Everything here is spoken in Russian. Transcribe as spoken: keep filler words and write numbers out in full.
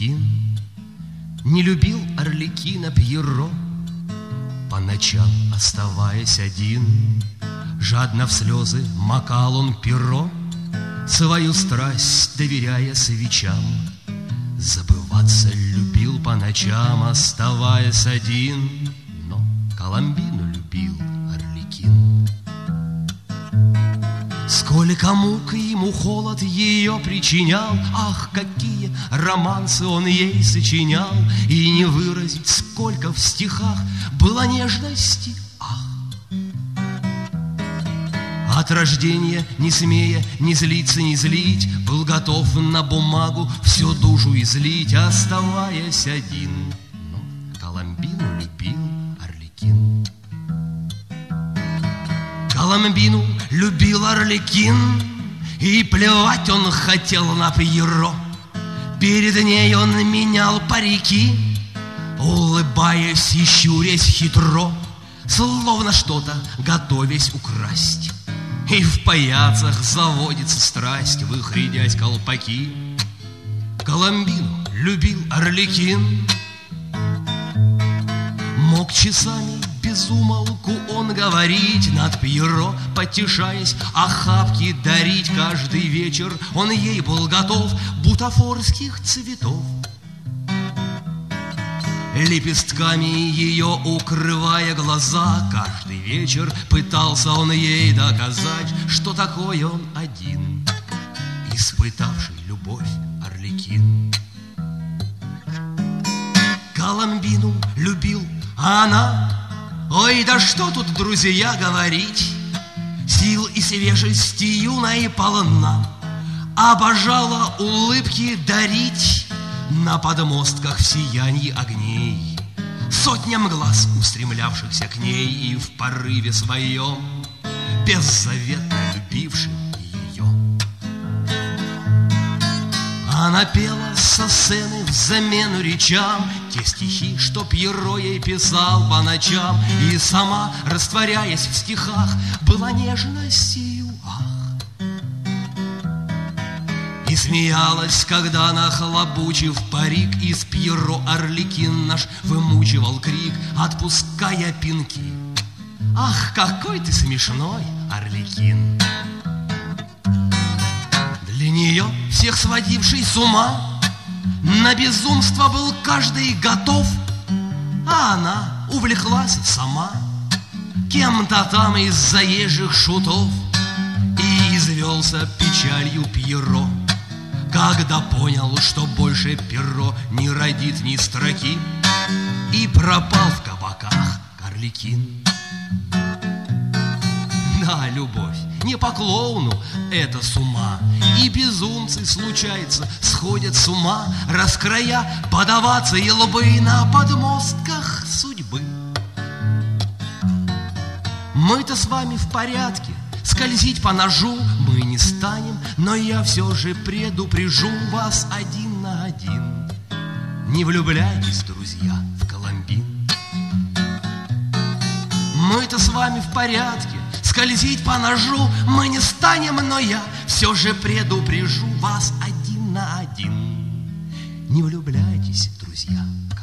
Арлекин. Не любил Арлекина Пьеро, по ночам оставаясь один. Жадно в слезы макал он перо, свою страсть доверяя свечам. Забываться любил по ночам, оставаясь один. Но Коломбину любил Арлекин. Сколько мук ему холод ее причинял, ах, какие романсы он ей сочинял, и не выразить, сколько в стихах было нежности, ах. От рождения, не смея ни злиться, ни злить, был готов на бумагу всю душу излить, оставаясь один. Но Коломбину любил Арлекин. Коломбину любил Арлекин, и плевать он хотел на Пьеро. Перед ней он менял парики, улыбаясь и щурясь хитро, словно что-то готовясь украсть. И в паяцах заводится страсть, выхридясь колпаки. Коломбину любил Арлекин. Мог часами без умолку он говорить, над Пьеро потешаясь, охапки дарить. Каждый вечер он ей был готов бутафорских цветов. Лепестками ее укрывая глаза, каждый вечер пытался он ей доказать, что такой он один, испытавший любовь Арлекин. Коломбину любил, а она, ой, да что тут, друзья, говорить, сил и свежести юной полна, обожала улыбки дарить. На подмостках в сиянии огней сотням глаз, устремлявшихся к ней, и в порыве своем беззаветно любившим ее. Она пела со сцены взамену речам те стихи, что Пьеро ей писал по ночам, и сама, растворяясь в стихах, была нежностью, ах. И смеялась, когда, нахлобучив парик, из Пьеро Арлекин наш вымучивал крик, отпуская пинки. Ах, какой ты смешной, Арлекин! Для нее, всех сводивший с ума, на безумство был каждый готов, а она увлеклась сама кем-то там из заезжих шутов. И извелся печалью Пьеро, когда понял, что больше перо не родит ни строки, и пропал в кабаках Арлекин. Да, любовь, не по клоуну, это с ума, и безумцы, случается, сходят с ума, раскрая подаваться и лбы на подмостках судьбы. Мы-то с вами в порядке, скользить по ножу мы не станем, но я все же предупрежу вас один на один. Не влюбляйтесь, друзья, в Коломбин. Мы-то с вами в порядке, скользить по ножу мы не станем, но я все же предупрежу вас один на один. Не влюбляйтесь, друзья.